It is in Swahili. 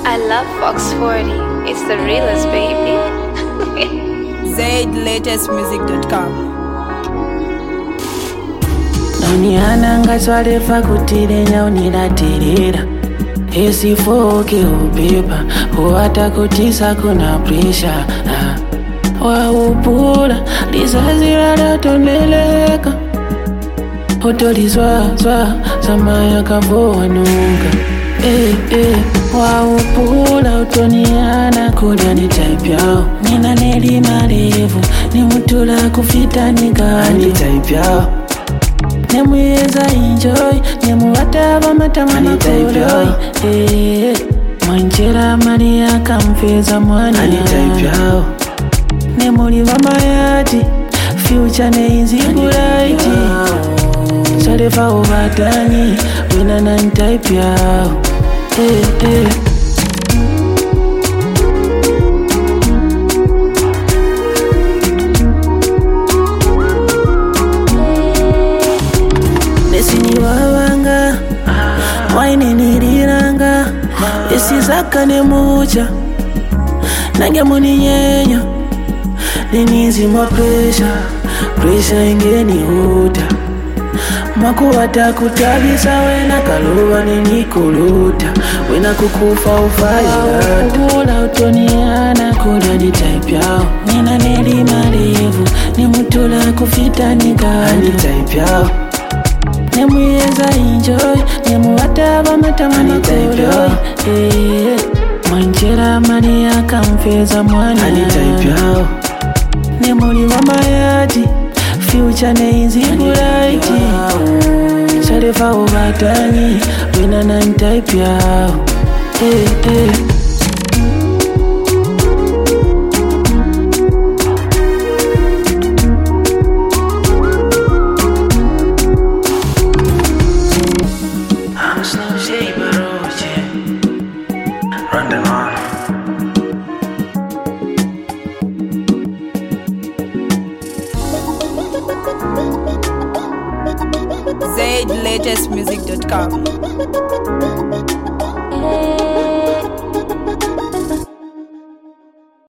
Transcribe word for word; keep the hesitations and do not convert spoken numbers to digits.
I love Fox forty. It's the realest, baby. zaid latest music dot com. Naniana ngaswalefa kutirenya unilatirira Esifoke upepa Huata kutisa kuna pressure Waupula Lisazira latoneleka Otolizwa zwa Samaya kavoa nunga Eh eh Waupula utoniana kulia ni type yao Nina neli marevu Ni mutula kufita nika ni type yao Nemuyeza enjoy Nemuwataba matama makoroi Eh Mwanjera maria kamfeza mwana Ani type yao Nemuliva mayati Future neinzi kuraiti Sarefa uvatani Wina nan type yao Eh eh Nesini wawanga Waini niriranga Esi zaka nemucha Nange muni nyenyo Ninizi mwa pressure Pressure ingeni uta Makuwata kutabisa wena kaluwa nini kuluta Wena kukufa ufayilata Kula utoniana kula di type yao Nina neli marevu Ni mutula kufita nika Ani type yao Nemuyeza enjoy Nemuwataba matama makoroi Eh Mwanjera maria kamfeza mwana Ani type yao Nemuliva mayati Future neinzi kuraiti Sarefa uvatani Wina nan type yao Eh eh zaid latest music dot com.